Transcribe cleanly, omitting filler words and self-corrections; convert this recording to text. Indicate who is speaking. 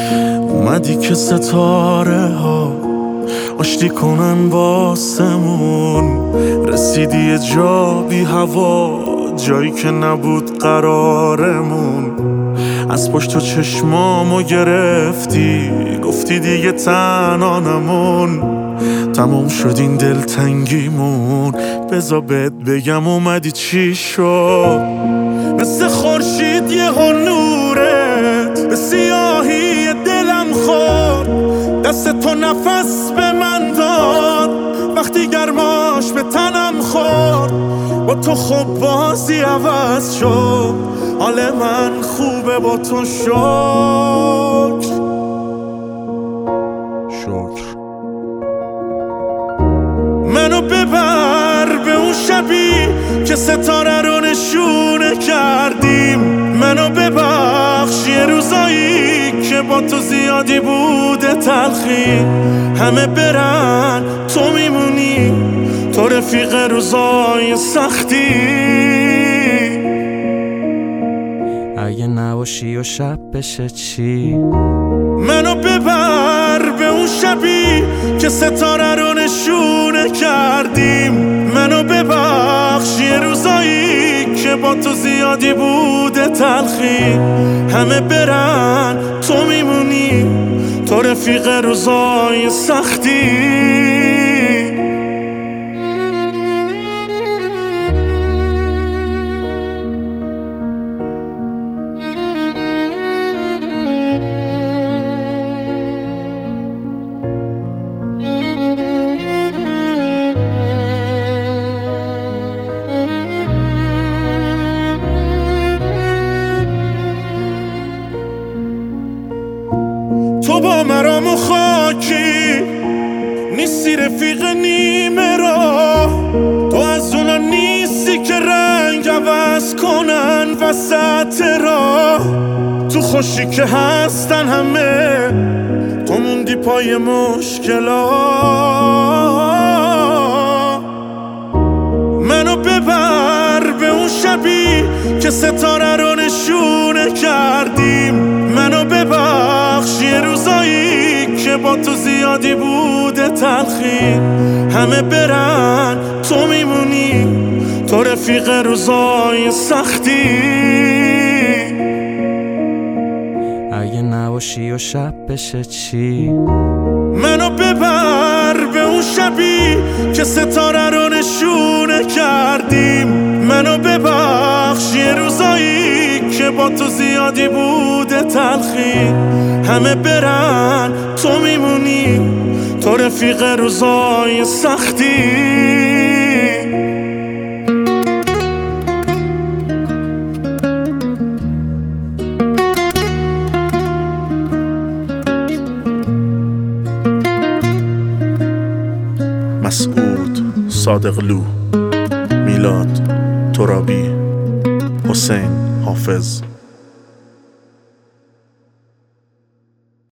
Speaker 1: اومدی که ستاره ها آشتی کنن واسمون، رسیدی یه جا بی هوا، جایی که نبود قرارمون. از پشت تو چشمامو گرفتی، گفتی دیگه تنها نمون. تموم شد این دلتنگیمون، بذار بهت بگم اومدی چی شد. مثل خورشید یهو نورت به سیاهی دلم خورد، دست تو نفس به من داد وقتی گرماش به تنم خورد. با تو خب بازی عوض شد، حال من خوبه با تو. شکر منو ببر به اون شبی که ستاره رو نشونه کردیم. منو ببخش یه روزایی که با تو زیادی بوده تلخی. همه برن تو میمونی، تو رفیق روزای سختی.
Speaker 2: اگه نباشی و شب بشه چی؟
Speaker 1: منو ببر به اون شبی که ستاره رو نشونه کردیم. منو ببخش یه روزایی که با تو زیادی بوده تلخی. همه برن تو میمونی، تو رفیق روزای سختی. تو با مرام و خاکی نیستی، رفیق نیمه راه. تو از اونا نیستی که رنگ عوض کنن وسط راه. تو خوشی که هستن همه، تو موندی پای مشکلات. منو ببر به اون شبی که ستاره رو نشونه کردیم. منو ببخش یه روزایی که با تو زیادی بوده تلخی. همه برن تو میمونی، تو رفیق روزای سختی.
Speaker 2: اگه نباشی و شب بشه چی؟
Speaker 1: منو ببر به اون شبی که ستاره رو نشونه کردیم. منو ببخش یه روزایی که با تو زیادی بوده تلخی. همه برن تو میمونی، تو رفیق روزای سختی. مسعود صادقلو، میلاد ترابی، حسین حافظ.